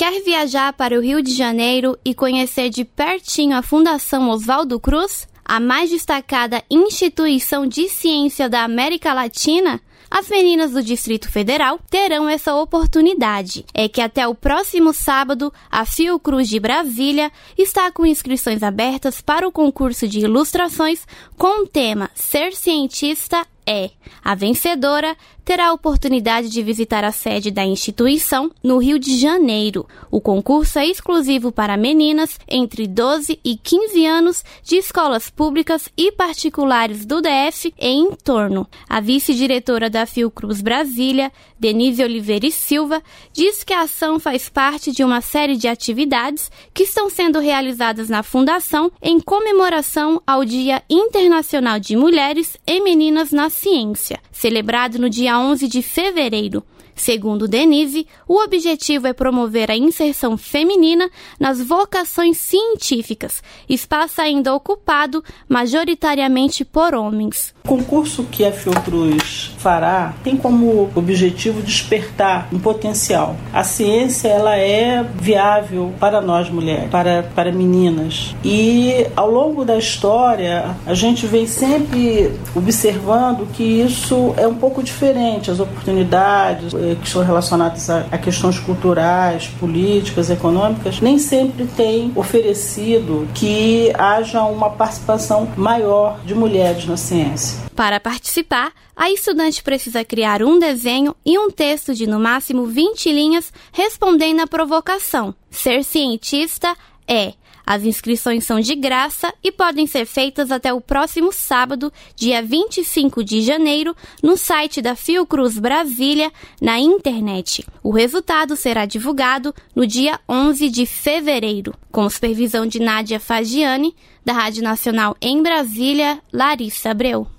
Quer viajar para o Rio de Janeiro e conhecer de pertinho a Fundação Oswaldo Cruz, a mais destacada instituição de ciência da América Latina? As meninas do Distrito Federal terão essa oportunidade. É que até o próximo sábado, a Fiocruz de Brasília está com inscrições abertas para o concurso de ilustrações com o tema Ser Cientista é. A vencedora terá a oportunidade de visitar a sede da instituição no Rio de Janeiro. O concurso é exclusivo para meninas entre 12 e 15 anos de escolas públicas e particulares do DF e entorno. A vice-diretora da Fiocruz Brasília, Denise Oliveira e Silva, diz que a ação faz parte de uma série de atividades que estão sendo realizadas na Fundação em comemoração ao Dia Internacional de Mulheres e Meninas na Ciência, celebrado no dia 11 de fevereiro. Segundo Denise, o objetivo é promover a inserção feminina nas vocações científicas, espaço ainda ocupado majoritariamente por homens. O concurso que a Fiocruz fará tem como objetivo despertar um potencial. A ciência ela é viável para nós mulheres, para meninas. E ao longo da história, a gente vem sempre observando que isso é um pouco diferente. As oportunidades que estão relacionadas a questões culturais, políticas, econômicas, nem sempre têm oferecido que haja uma participação maior de mulheres na ciência. Para participar, a estudante precisa criar um desenho e um texto de no máximo 20 linhas respondendo à provocação. Ser cientista é. As inscrições são de graça e podem ser feitas até o próximo sábado, dia 25 de janeiro, no site da Fiocruz Brasília, na internet. O resultado será divulgado no dia 11 de fevereiro, com supervisão de Nádia Fagiani, da Rádio Nacional em Brasília, Larissa Abreu.